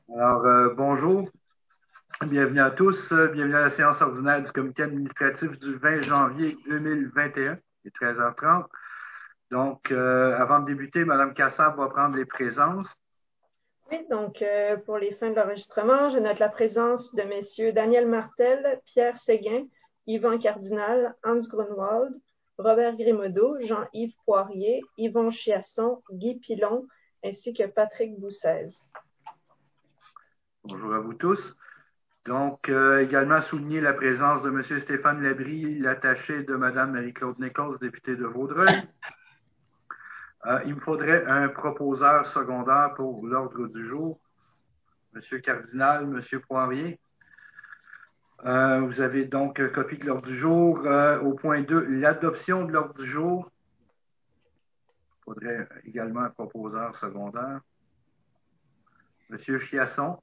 Bonjour, bienvenue à tous, bienvenue à la séance ordinaire du comité administratif du 20 janvier 2021, il est 13h30. Donc, avant de débuter, Mme Cassab va prendre les présences. Oui, donc pour les fins de l'enregistrement, je note la présence de messieurs Daniel Martel, Pierre Séguin, Yvan Cardinal, Hans Grunwald, Robert Grimaudeau, Jean-Yves Poirier, Yvon Chiasson, Guy Pilon, ainsi que Patrick Boussez. Bonjour à vous tous. Donc, également souligner la présence de M. Stéphane Labrie, l'attaché de Mme Marie-Claude Nichols, députée de Vaudreuil. Il me faudrait un proposeur secondaire pour l'ordre du jour. M. Cardinal, M. Poirier. Vous avez donc copie de l'ordre du jour. Au point 2, l'adoption de l'ordre du jour. Il faudrait également un proposeur secondaire. Monsieur Chiasson.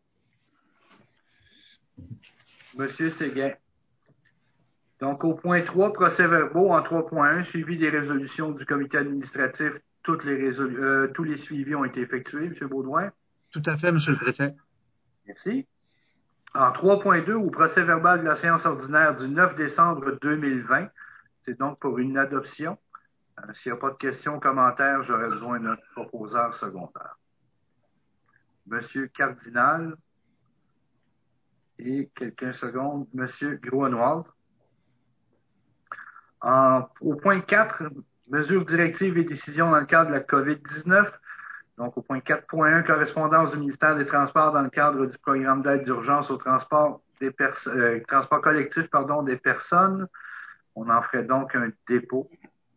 Monsieur Séguin. Donc, au point 3, procès-verbaux en 3.1, suivi des résolutions du comité administratif. Tous les suivis ont été effectués, M. Baudouin. Tout à fait, M. le Préfet. Merci. En 3.2, au procès-verbal de la séance ordinaire du 9 décembre 2020, c'est donc pour une adoption. S'il n'y a pas de questions ou commentaires, j'aurais besoin d'un proposeur secondaire. Monsieur Cardinal et quelqu'un seconde, Monsieur Grunwald. Au point 4, mesures directives et décisions dans le cadre de la COVID-19. Donc, au point 4.1, correspondance du ministère des Transports dans le cadre du programme d'aide d'urgence au transport collectif des personnes. On en ferait donc un dépôt.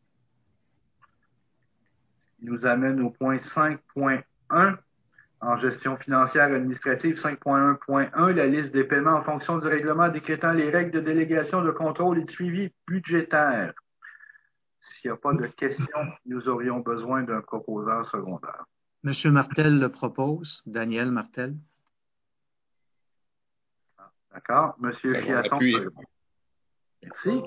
Il nous amène au point 5.1, en gestion financière administrative 5.1.1, la liste des paiements en fonction du règlement décrétant les règles de délégation de contrôle et de suivi budgétaire. S'il n'y a pas de questions, nous aurions besoin d'un proposeur secondaire. M. Martel le propose. Daniel Martel. D'accord. M. Chiasson. Merci.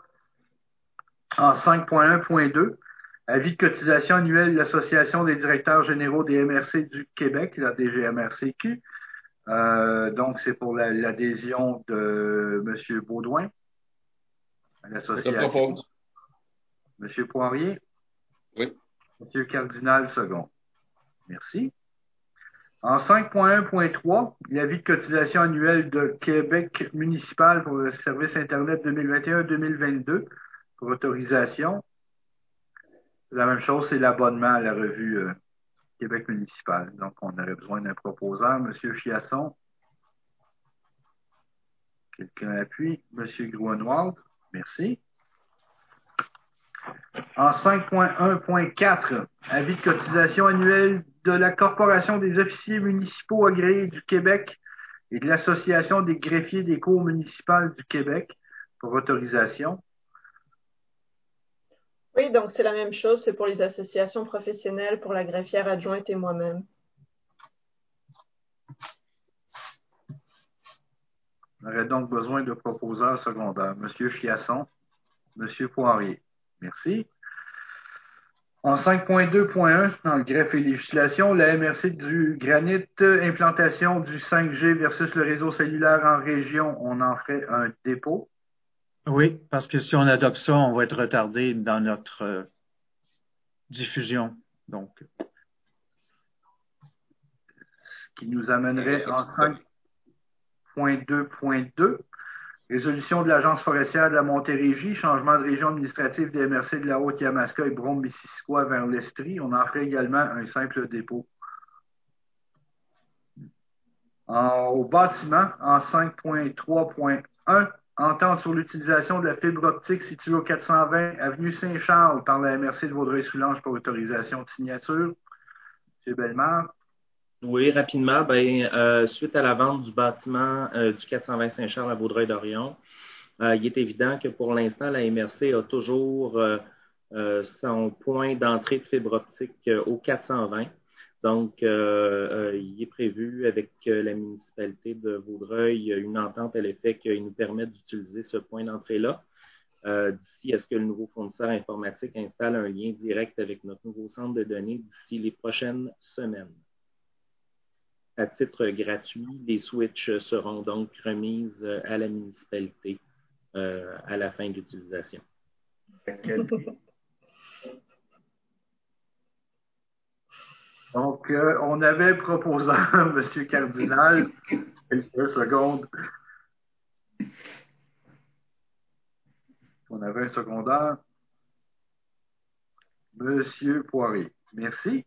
En 5.1.2, avis de cotisation annuelle de l'Association des directeurs généraux des MRC du Québec, la DGMRCQ. Donc, c'est pour l'adhésion de M. Baudouin à l'association. M. Poirier. Oui. M. Cardinal, second. Merci. En 5.1.3, l'avis de cotisation annuelle de Québec municipal pour le service Internet 2021-2022 pour autorisation. La même chose, c'est l'abonnement à la revue Québec municipal. Donc, on aurait besoin d'un proposeur. M. Chiasson. Quelqu'un appuie. M. Grunwald. Merci. En 5.1.4, avis de cotisation annuelle de la Corporation des officiers municipaux agréés du Québec et de l'Association des greffiers des cours municipales du Québec pour autorisation. Oui, donc c'est la même chose, c'est pour les associations professionnelles, pour la greffière adjointe et moi-même. On aurait donc besoin de proposeurs secondaires. M. Chiasson, M. Poirier. Merci. En 5.2.1, dans le greffe et législation, la MRC du Granit, implantation du 5G versus le réseau cellulaire en région, on en ferait un dépôt. Oui, parce que si on adopte ça, on va être retardé dans notre diffusion. Donc. Ce qui nous amènerait en 5.2.2. Résolution de l'Agence forestière de la Montérégie, changement de région administrative des MRC de la Haute-Yamaska et Brome-Missisquoi vers l'Estrie. On en ferait également un simple dépôt. Au bâtiment, en 5.3.1, entente sur l'utilisation de la fibre optique située au 420 avenue Saint-Charles par la MRC de Vaudreuil-Soulanges pour autorisation de signature. M. Bellemare. Oui, rapidement, suite à la vente du bâtiment du 420 Saint-Charles à Vaudreuil-Dorion, il est évident que pour l'instant, la MRC a toujours son point d'entrée de fibre optique au 420. Donc, il est prévu avec la municipalité de Vaudreuil une entente à l'effet qu'il nous permette d'utiliser ce point d'entrée-là. D'ici à ce que le nouveau fournisseur informatique installe un lien direct avec notre nouveau centre de données d'ici les prochaines semaines. à titre gratuit. Les switches seront donc remises à la municipalité à la fin de l'utilisation. Donc, on avait proposé M. Cardinal, quelques secondes. On avait un secondaire. M. Poirier. Merci.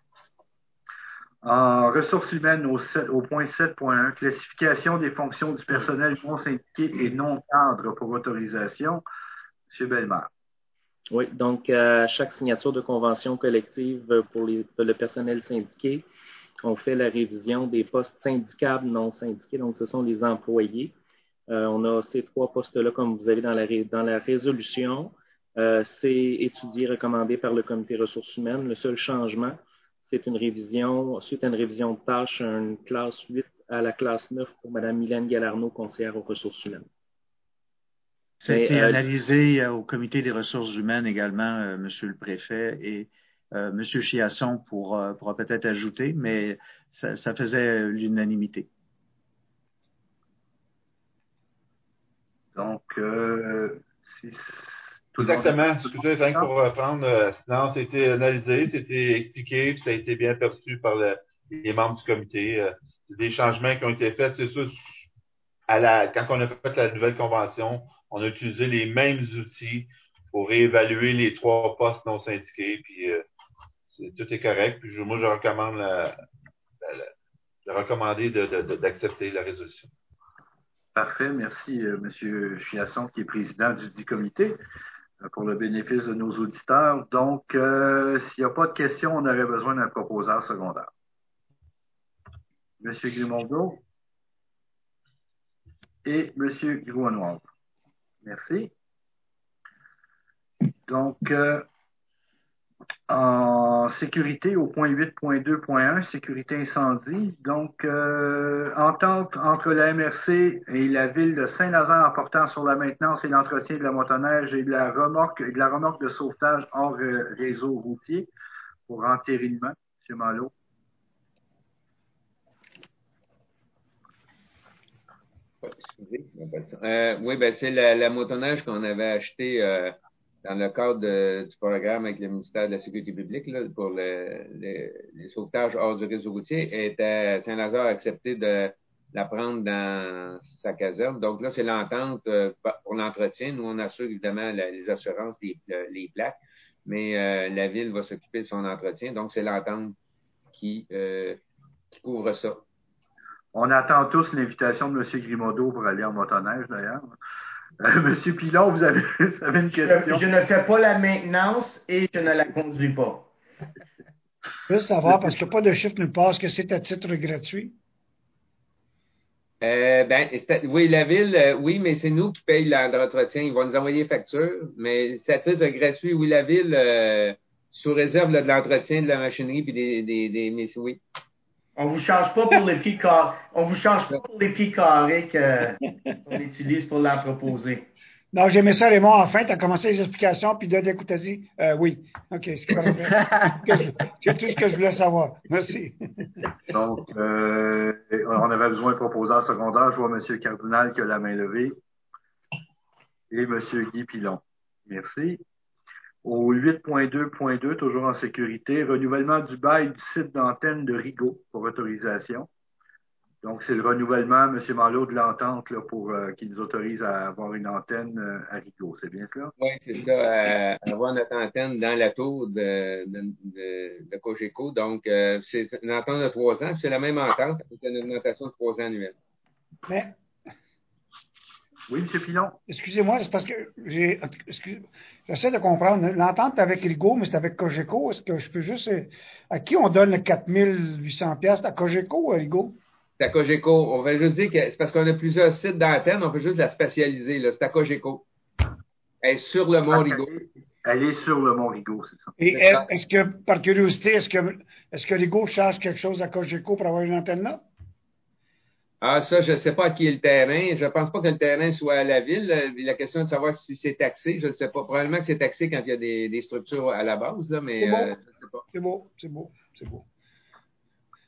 En ressources humaines, au point 7.1, classification des fonctions du personnel non syndiqué et non cadre pour autorisation. M. Bellemare. Oui, donc à chaque signature de convention collective pour le personnel syndiqué, on fait la révision des postes syndicables non syndiqués, donc ce sont les employés. On a ces 3 postes-là, comme vous avez dans la résolution. C'est étudié, recommandé par le comité ressources humaines. Le seul changement, c'est une révision, suite à une révision de tâche, une classe 8 à la classe 9 pour Mme Mylène Galarneau, conseillère aux ressources humaines. C'était analysé au comité des ressources humaines également, Monsieur le préfet, et Monsieur Chiasson pourra peut-être ajouter, mais ça faisait l'unanimité. Donc, exactement. Excusez, rien pour reprendre. Non, c'était analysé, c'était expliqué, puis ça a été bien perçu par les membres du comité. C'est des changements qui ont été faits. C'est sûr, quand on a fait la nouvelle convention, on a utilisé les mêmes outils pour réévaluer les 3 postes non syndiqués, puis tout est correct. Puis moi, je recommande d'accepter la résolution. Parfait. Merci, M. Chiasson, qui est président du comité, pour le bénéfice de nos auditeurs. Donc, s'il n'y a pas de questions, on aurait besoin d'un proposeur secondaire. M. Grimondeau et M. Grouenoir. Merci. Donc, en sécurité, au point 8.2.1, sécurité incendie. Donc, entente entre la MRC et la ville de Saint-Lazare portant sur la maintenance et l'entretien de la motoneige et de la remorque de sauvetage hors réseau routier pour entérinement. M. Malo. Oui, ben c'est la motoneige qu'on avait achetée dans le cadre du programme avec le ministère de la Sécurité publique là, pour les sauvetages hors du réseau routier. Saint-Lazare a accepté de la prendre dans sa caserne. Donc là, c'est l'entente pour l'entretien. Nous, on assure évidemment les assurances, les plaques, mais la ville va s'occuper de son entretien. Donc, c'est l'entente qui couvre ça. On attend tous l'invitation de M. Grimaudot pour aller en motoneige, d'ailleurs. Monsieur Pilon, vous avez une question? Je ne fais pas la maintenance et je ne la conduis pas. Je veux savoir, parce qu'il n'y a pas de chiffre nulle part, est-ce que c'est à titre gratuit? Oui, la ville, oui, mais c'est nous qui payons l'entretien. Ils vont nous envoyer les factures, mais c'est à titre gratuit. Oui, la ville, sous réserve là, de l'entretien de la machinerie puis mais oui. On vous charge pas pour les pieds carrés. On vous charge pas pour les pieds carrés qu'on utilise pour l'entreposer. Non, j'aimais ça, Raymond. Enfin, tu as commencé les explications, puis d'un coup, tu as dit oui. OK, c'est parfait. C'est tout ce que je voulais savoir. Merci. Donc, on avait besoin d'un proposeur secondaire. Je vois M. Cardinal qui a la main levée. Et M. Guy Pilon. Merci. Au 8.2.2, toujours en sécurité, renouvellement du bail du site d'antenne de Rigaud pour autorisation. Donc, c'est le renouvellement, M. Malo, de l'entente là, pour qui nous autorise à avoir une antenne à Rigaud. C'est bien cela? Oui, c'est ça. Avoir notre antenne dans la tour de Cogeco. Donc, c'est une entente de 3 ans. C'est la même entente avec une augmentation de 3 ans annuelle. Mais... Oui, M. Pilon. Excusez-moi, c'est parce que j'essaie de comprendre. L'entente avec Rigaud, mais c'est avec Cogeco. Est-ce que je peux juste... À qui on donne le 4800$? À Cogeco ou à Rigaud? C'est à Cogeco. On va juste dire que c'est parce qu'on a plusieurs sites d'antenne, on peut juste la spécialiser. Là. C'est à Cogeco. Elle est sur le Mont Rigaud. Elle est sur le Mont Rigaud, c'est ça. Et est-ce que, par curiosité, est-ce que Rigaud charge quelque chose à Cogeco pour avoir une antenne là? Ah, ça, je ne sais pas à qui est le terrain. Je ne pense pas que le terrain soit à la ville. La question est de savoir si c'est taxé. Je ne sais pas. Probablement que c'est taxé quand il y a des structures à la base, là, mais je ne sais pas. C'est beau.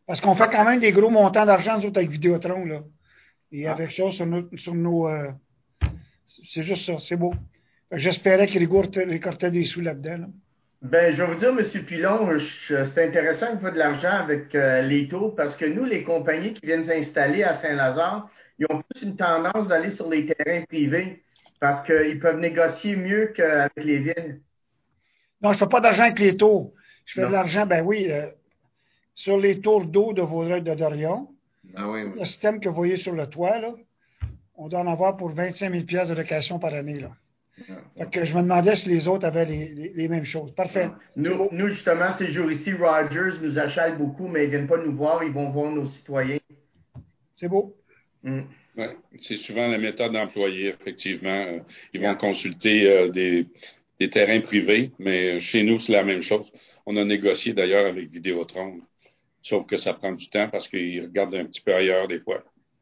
Parce qu'on fait quand même des gros montants d'argent, nous autres, avec Vidéotron, là. Et avec ça, sur nos c'est juste ça, c'est beau. J'espérais qu'il récoltait des sous là-dedans, là. Ben, je vais vous dire, M. Pilon, c'est intéressant qu'il faut de l'argent avec les taux parce que nous, les compagnies qui viennent s'installer à Saint-Lazare, ils ont plus une tendance d'aller sur les terrains privés parce qu'ils peuvent négocier mieux qu'avec les villes. Non, je ne fais pas d'argent avec les tours. Je fais Non. de l'argent, ben oui, sur les tours d'eau de Vaudreuil de Dorion. Ah oui, oui. Le système que vous voyez sur le toit, là, on doit en avoir pour 25 000 de location par année, là. Fait que je me demandais si les autres avaient les mêmes choses. Parfait. Nous, justement, ces jours-ci, Rogers nous achète beaucoup, mais ils ne viennent pas nous voir, ils vont voir nos citoyens. C'est beau. Mm. Ouais, c'est souvent la méthode employée, effectivement. Ils vont consulter des terrains privés, mais chez nous, c'est la même chose. On a négocié d'ailleurs avec Vidéotron, sauf que ça prend du temps parce qu'ils regardent un petit peu ailleurs des fois.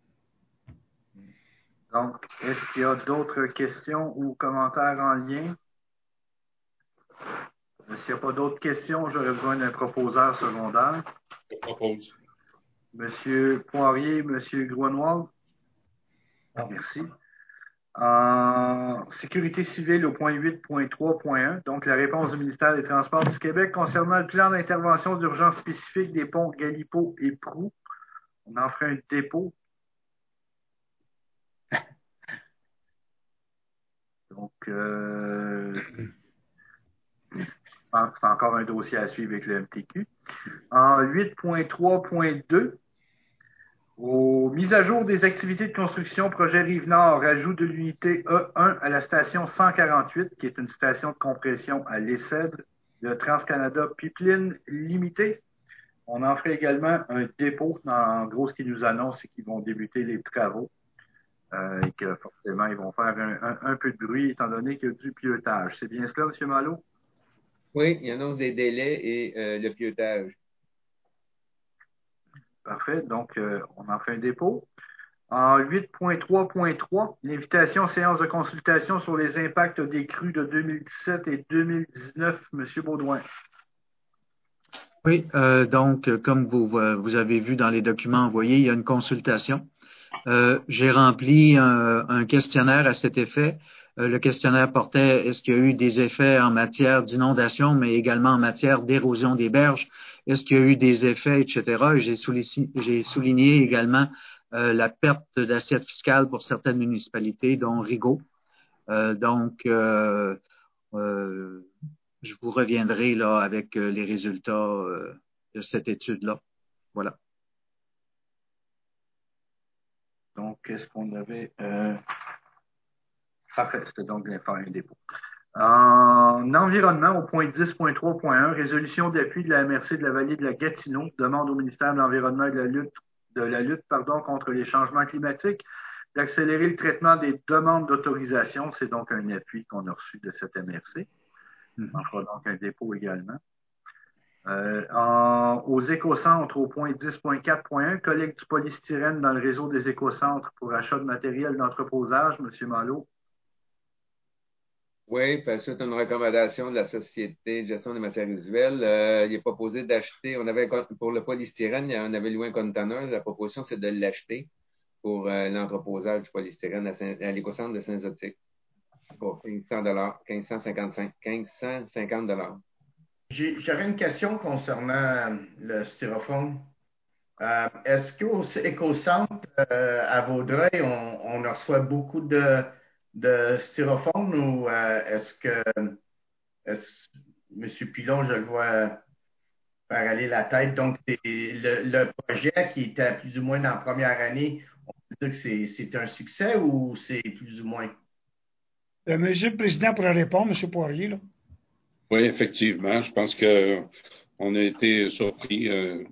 Donc, est-ce qu'il y a d'autres questions ou commentaires en lien? S'il n'y a pas d'autres questions, j'aurais besoin d'un proposeur secondaire. Je propose. Monsieur Poirier, Monsieur Grosnois. Merci. Sécurité civile au point 8.3.1, donc la réponse du ministère des Transports du Québec concernant le plan d'intervention d'urgence spécifique des ponts Galipo et Proulx. On en ferait un dépôt. Donc, je pense que c'est encore un dossier à suivre avec le MTQ. En 8.3.2, aux mises à jour des activités de construction projet Rive-Nord, ajout de l'unité E1 à la station 148, qui est une station de compression à l'Essèdre de TransCanada Pipeline Limité. On en ferait également un dépôt. En gros, ce qu'ils nous annoncent, c'est qu'ils vont débuter les travaux et que forcément, ils vont faire un peu de bruit étant donné qu'il y a du pieutage. C'est bien cela, M. Malo? Oui, il annonce des délais et le pieutage. Parfait. Donc, on en fait un dépôt. En 8.3.3, l'invitation séance de consultation sur les impacts des crues de 2017 et 2019, M. Baudouin. Oui, donc, comme vous avez vu dans les documents envoyés, il y a une consultation. J'ai rempli un questionnaire à cet effet. Le questionnaire portait est-ce qu'il y a eu des effets en matière d'inondation, mais également en matière d'érosion des berges, est-ce qu'il y a eu des effets, etc. Et j'ai souligné également la perte d'assiette fiscale pour certaines municipalités, dont Rigaud. Je vous reviendrai là avec les résultats de cette étude-là. Voilà. Donc, qu'est-ce qu'on avait? Parfait, c'était donc de faire un dépôt. En environnement, au point 10.3.1, résolution d'appui de la MRC de la vallée de la Gatineau, demande au ministère de l'Environnement et de la lutte contre les changements climatiques d'accélérer le traitement des demandes d'autorisation. C'est donc un appui qu'on a reçu de cette MRC. On fera donc un dépôt également. Aux écocentres, au point 10.4.1, collecte du polystyrène dans le réseau des écocentres pour achat de matériel d'entreposage, M. Malo. Oui, parce que c'est une recommandation de la Société de gestion des matières usuelles. Il est proposé d'acheter, pour le polystyrène, on avait loué un conteneur. La proposition, c'est de l'acheter pour l'entreposage du polystyrène à l'écocentre de Saint-Zotique pour 1550 $. J'aurais une question concernant le styrofoam. Est-ce qu'au écocentre à Vaudreuil, on reçoit beaucoup de styrofoam ou M. Pilon, je le vois faire aller la tête. Donc, c'est le projet qui était plus ou moins dans la première année, on peut dire que c'est un succès ou c'est plus ou moins? Monsieur le Président pourrait répondre, M. Poirier, là. Oui, effectivement. Je pense qu'on a été surpris.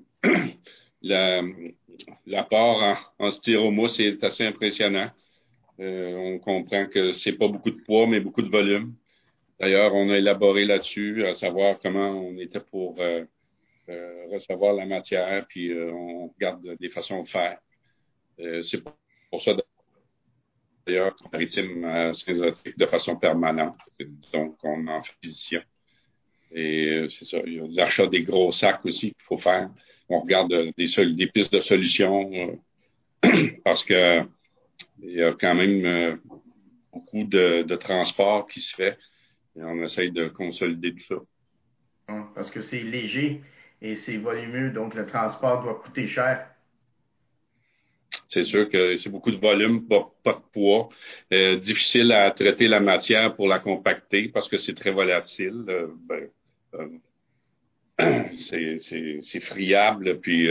L'apport en styromousse est assez impressionnant. On comprend que c'est pas beaucoup de poids, mais beaucoup de volume. D'ailleurs, on a élaboré là-dessus, à savoir comment on était pour recevoir la matière, puis on regarde des façons de faire. C'est pour ça, d'ailleurs, qu'on maritime à Saint-Zotique de façon permanente. Donc, on en fait acquisition. Et c'est ça, il y a l'achat des gros sacs aussi qu'il faut faire. on regarde des pistes de solutions parce que il y a quand même beaucoup de transport qui se fait et on essaye de consolider tout ça. Parce que c'est léger et c'est volumineux, donc le transport doit coûter cher. C'est sûr que c'est beaucoup de volume, pas de poids. Difficile à traiter la matière pour la compacter parce que c'est très volatile. C'est friable, puis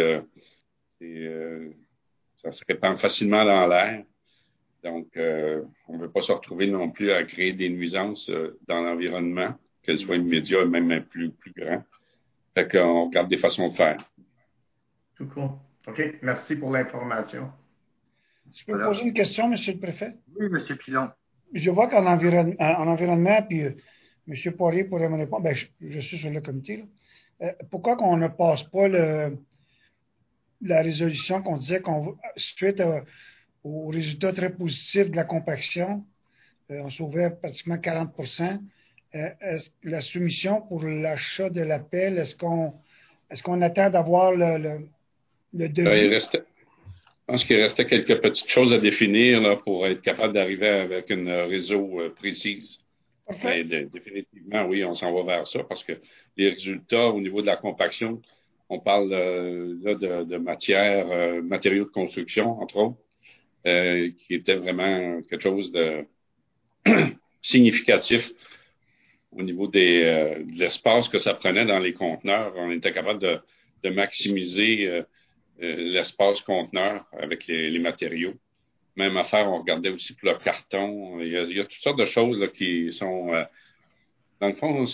ça se répand facilement dans l'air. Donc, on ne veut pas se retrouver non plus à créer des nuisances dans l'environnement, qu'elles soient immédiates, même plus grand. Fait qu'on regarde des façons de faire. Tout cool. OK. Merci pour l'information. Je peux poser une question, M. le Préfet? Oui, M. Pilon. Je vois qu'en environnement, puis M. Poirier pourrait me répondre, je suis sur le comité, là. Pourquoi qu'on ne passe pas la résolution qu'on disait suite aux résultats très positifs de la compaction, on sauvait pratiquement 40%. La soumission pour l'achat de la pelle, est-ce qu'on attend d'avoir le devis? Je pense qu'il restait quelques petites choses à définir là, pour être capable d'arriver avec une réseau précise. Mais définitivement, oui, on s'en va vers ça parce que les résultats au niveau de la compaction, on parle là de matériaux de construction, entre autres, qui était vraiment quelque chose de significatif au niveau de l'espace que ça prenait dans les conteneurs. On était capable de maximiser l'espace conteneur avec les matériaux. Même affaire, on regardait aussi pour le carton. Il y a toutes sortes de choses là, qui sont... dans le fond,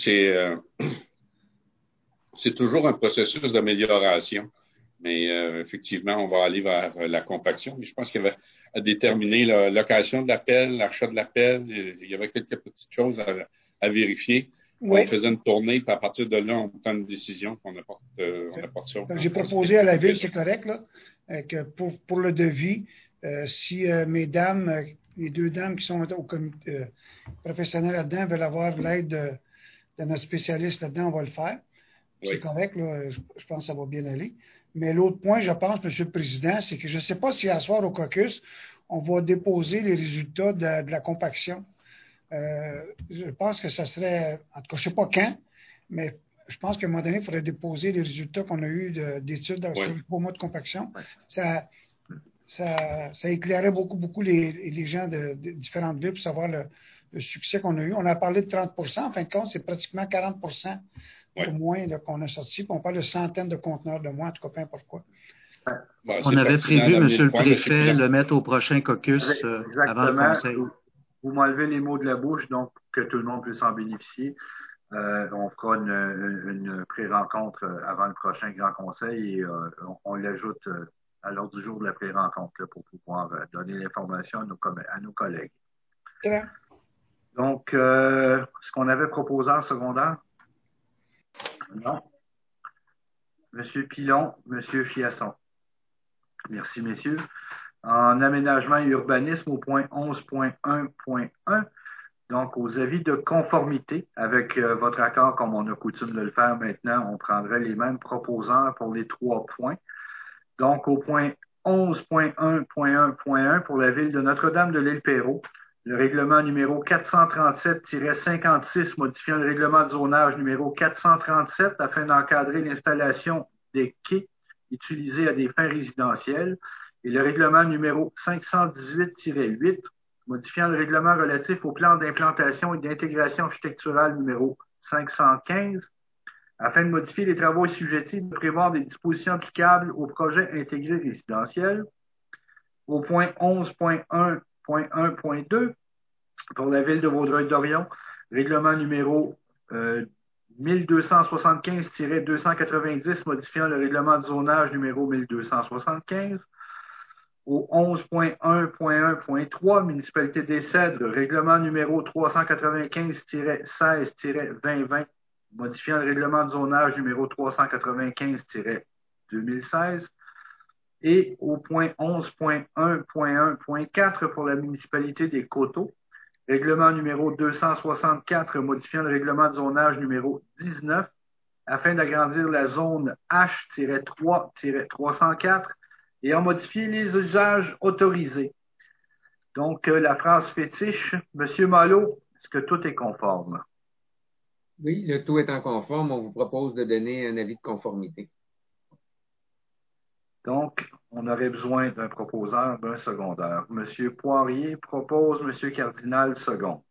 c'est toujours un processus d'amélioration. Mais effectivement, on va aller vers la compaction. Mais je pense qu'il y avait à déterminer la location de la pelle, l'achat de la pelle. Il y avait quelques petites choses à vérifier. Oui. On faisait une tournée, puis à partir de là, on prend une décision, puis on apporte ça. J'ai proposé à la Ville, c'est correct, là, que pour le devis, si mesdames, les deux dames qui sont au comité professionnel là-dedans veulent avoir l'aide de notre spécialiste là-dedans, on va le faire. Oui. C'est correct, là, je pense que ça va bien aller. Mais l'autre point, je pense, M. le Président, c'est que je ne sais pas si à soir au caucus, on va déposer les résultats de la compaction. Je pense que ça serait, en tout cas, je ne sais pas quand, mais je pense qu'à un moment donné, il faudrait déposer les résultats qu'on a eus d'études sur le 3 mois de compaction. Ça éclairait beaucoup les gens de différentes villes pour savoir le succès qu'on a eu. On a parlé de 30%, en fin de compte, c'est pratiquement 40% au moins qu'on a sorti. Puis on parle de centaines de conteneurs de moins, en tout cas, peu importe quoi. On avait prévu, M. le Préfet, le mettre au prochain caucus avant le Conseil. Vous m'enlevez les mots de la bouche, donc que tout le monde puisse en bénéficier. On fera une pré-rencontre avant le prochain Grand Conseil et on l'ajoute à l'ordre du jour de la pré-rencontre pour pouvoir donner l'information à nos collègues. Bien. Donc, ce qu'on avait proposé en secondaire? Non. Monsieur Pilon, Monsieur Chiasson. Merci, messieurs. En aménagement et urbanisme, au point 11.1.1, donc aux avis de conformité, avec votre accord, comme on a coutume de le faire maintenant, on prendrait les mêmes proposants pour les 3 points. Donc, au point 11.1.1.1 pour la ville de Notre-Dame de l'Île-Perrot, le règlement numéro 437-56 modifiant le règlement de zonage numéro 437 afin d'encadrer l'installation des quais utilisés à des fins résidentielles et le règlement numéro 518-8 modifiant le règlement relatif au plan d'implantation et d'intégration architecturale numéro 515 afin de modifier les travaux assujettis de prévoir des dispositions applicables au projet intégré résidentiel. Au point 11.1.1.2 pour la ville de Vaudreuil-Dorion, règlement numéro 1275-290 modifiant le règlement de zonage numéro 1275. Au 11.1.1.3, municipalité des Cèdres, règlement numéro 395-16-2020 modifiant le règlement de zonage numéro 395-2016. Et au point 11.1.1.4 pour la municipalité des Coteaux, règlement numéro 264 modifiant le règlement de zonage numéro 19 afin d'agrandir la zone H-3-304 et en modifier les usages autorisés. Donc, la phrase fétiche, M. Malo, est-ce que tout est conforme? Oui, le tout étant conforme, on vous propose de donner un avis de conformité. Donc, on aurait besoin d'un proposeur, d'un secondaire. M. Poirier propose M. Cardinal second.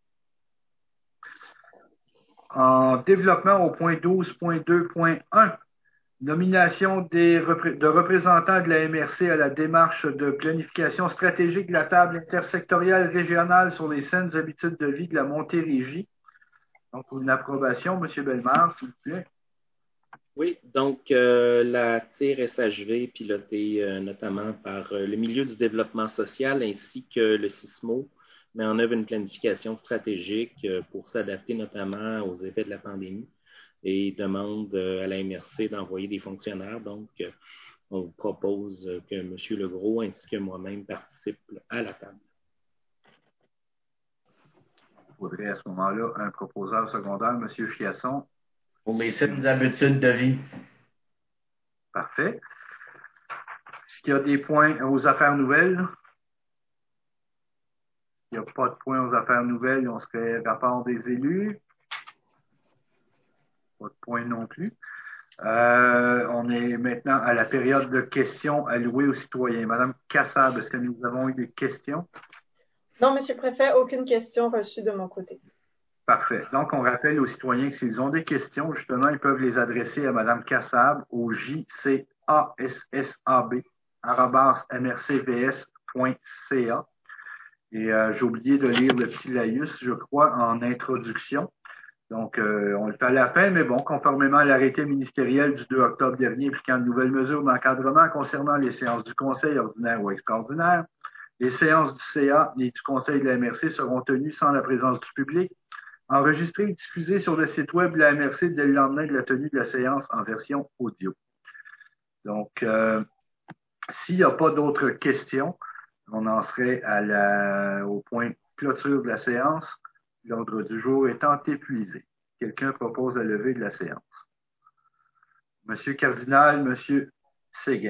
En développement au point 12.2.1, nomination de représentants de la MRC à la démarche de planification stratégique de la table intersectorielle régionale sur les saines habitudes de vie de la Montérégie. Donc, pour une approbation, M. Bellemare, s'il vous plaît. Oui, donc la TIR SHV, pilotée notamment par le milieu du développement social ainsi que le CISMO, met en œuvre une planification stratégique pour s'adapter notamment aux effets de la pandémie et demande à la MRC d'envoyer des fonctionnaires. Donc, on vous propose que M. Legros ainsi que moi-même participent à la table. Il faudrait à ce moment-là un proposeur secondaire, M. Chiasson. Pour les saines habitudes de vie. Parfait. Est-ce qu'il y a des points aux affaires nouvelles? Il n'y a pas de points aux affaires nouvelles, on serait rapport des élus. Pas de points non plus. On est maintenant à la période de questions allouées aux citoyens. Madame Cassab, est-ce que nous avons eu des questions? Non, Monsieur le Préfet, aucune question reçue de mon côté. Parfait. Donc, on rappelle aux citoyens que s'ils ont des questions, justement, ils peuvent les adresser à Madame Cassab au jcassab@mrcvs.ca. Et j'ai oublié de lire le petit laïus, je crois, en introduction. Donc, on le fait à la fin, mais bon, conformément à l'arrêté ministériel du 2 octobre dernier impliquant de nouvelles mesures d'encadrement concernant les séances du Conseil ordinaire ou extraordinaire, les séances du CA et du Conseil de la MRC seront tenues sans la présence du public, enregistrées et diffusées sur le site web de la MRC dès le lendemain de la tenue de la séance en version audio. Donc, s'il n'y a pas d'autres questions, on en serait au point de clôture de la séance, l'ordre du jour étant épuisé. Quelqu'un propose la levée de la séance. Monsieur Cardinal, Monsieur Séguin.